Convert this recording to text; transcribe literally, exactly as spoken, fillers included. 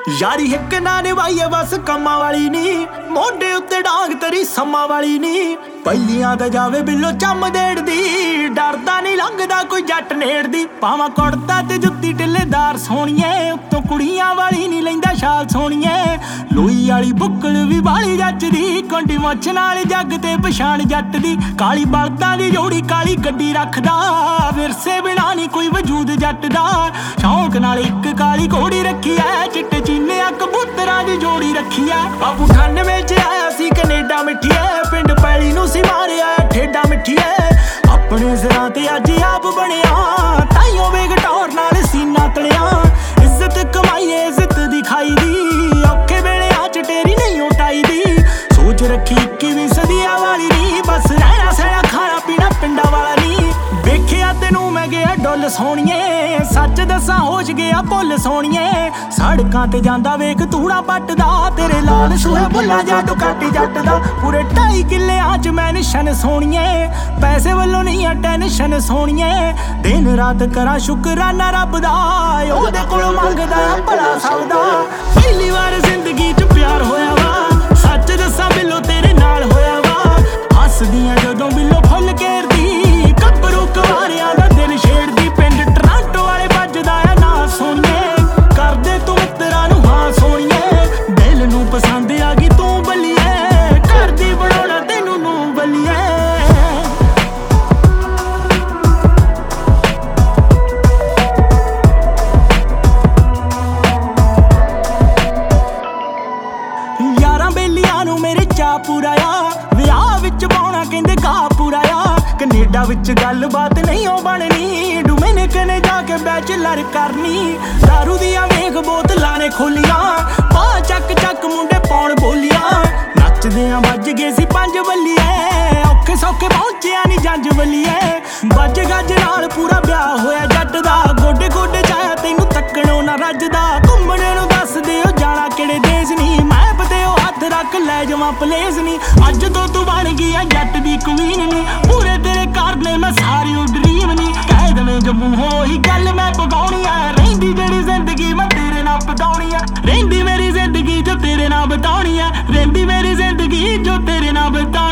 यारी हिक ना निभाईए बस कम्मा वाली नी, मोढे उत्ते डांग तेरी सम्मा वाली नी। पहिलियां ते जावे बिल्लो चम देड़ दी, डरदा नहीं लंघदा कोई जट नेड़ दी। पावां कुड़ता ते जुत्ती टिल्लेदार सोहणीए, उत्तों कुड़ियां वाली नहीं लैंदा शाल सोहणीए। लोई वाली बुक्कल भी बाली जचदी, कुंडी मुछ नाल जग ते पछाण जट दी। काली बलदां दी जोड़ी काली गड्डी रखदा, विरसे बिना नहीं कोई वजूद जट दा। शौक नाल इक काली घोड़ी रखी है, चिट्टे चीनिया कबूतरां दी जोड़ी रखी है। बाबू अठानवे च आया सी कनेडा मिठिए, पिंड पैली नूं सी मारिया ठेडा मिठिए। अपने सिरां ते अज आप बनिया, ताइयों बेगटौर नाल सीना तलिया। इज्जत कमाईए इज्जत दिखाई दी, औखे वेले च तेरी नहीं उठाई दी। सोच रखी इक्कीवीं सदिया वाली नी, बस रहना सहना खाना पीना पिंडा वाला नी। वेखिया तेनू मैं गया डुल सोहणीए, सच दसां होश गया भुल सोहणीए। सड़कां ते जांदा वेख तूड़ा पटदा, तेरे लाल सूहे बुल्ला जादू काटी जट दा। पूरे ढाई किल्लेआं च मैंशन सोहणीए, पैसे वल्लों नहीं है टेंशन सोहणीए। दिन रात करा शुकराना रब दा, ओहदे कोलों मंगदा भला सबदा। पहली वार जिंदगी च प्यार होया वा, सच दसां बिल्लो तेरे नाल होया वा। हसदियां जदों बिल्लो फुल घेरदी, कब्रू कवारियां दा दिल छेड़दी। पिंड टरांटो वाले बजदा है ना सोहणीए, करदे तू मित्तरां नूं हां सोहणीए। दिल नूं पसंद आ गई तू बल्लीए, करदी बनाउणा तैनूं नूं बल्लीए। यारां बेलियां नूं मेरे चा पूरा आ, विआह विच पाउणा कहंदे गा पूरा आ। कनेडा विच गल बात नहीं हो बननी, डोमिनिकन जाके बैचलर करनी। दारू दियां वेख बोतलां ने खोलियां, पा चक चक मुंडे पौण बोलियां। नचदियां बज गए सी पंज बल्लीए, औखे सौखे पहुंचिया नी जंज बल्लीए। बज गज नाल पूरा ब्याह होया जट दा, गोडे गोडे जाया तैनूं तक्कणों ना रजदा। घुम्मणे नूं दस दिओ जाना किहड़े देश नी, मैप ते ओ हत्थ रख लै जावां प्लेस नी। अज तो तू बन गई है जट दी क्वीन नी, पूरे तेरे करने मैं सारी ओ ड्रीम नी। कह देवे जम्मू होई गल मैं पगाउणी है, रहिंदी जेहड़ी जिंदगी मैं तेरे नाल बिताउणी है। रहिंदी मेरी जिंदगी जो तेरे नाल बिताउणी है, रहिंदी मेरी जिंदगी जो तेरे नाल बिता